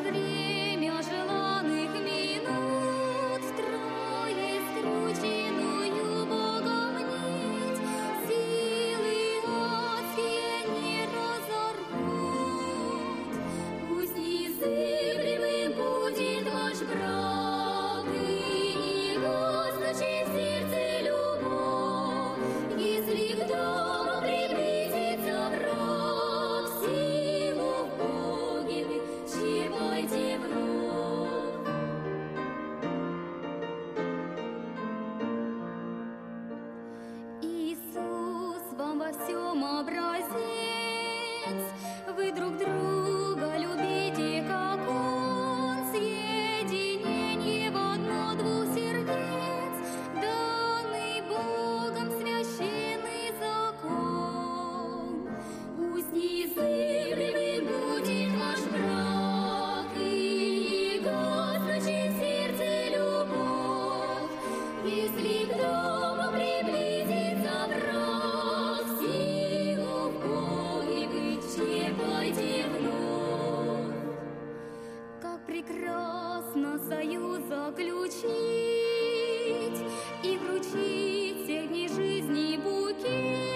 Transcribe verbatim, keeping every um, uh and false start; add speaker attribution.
Speaker 1: время желанных минут втрое скрученную Богом нить силы адские не разорвут. Пусть незыблемым будет ваш брак, и не гаснущей в сердце любовь. Если к дому приблизится враг, силу в Боге вы черпайте вновь. Иисус вам во всем образец, вы друг друга любите, как Он, соединение в одно двух сердец, данный Богом священный закон. Пусть незыблемым будет ваш брак, и не гаснущей в сердце любовь. Если к дому приблизится враг, силу в Боге вы черпайте вновь. Как прекрасно союз заключить и вручить всех дней жизни букет.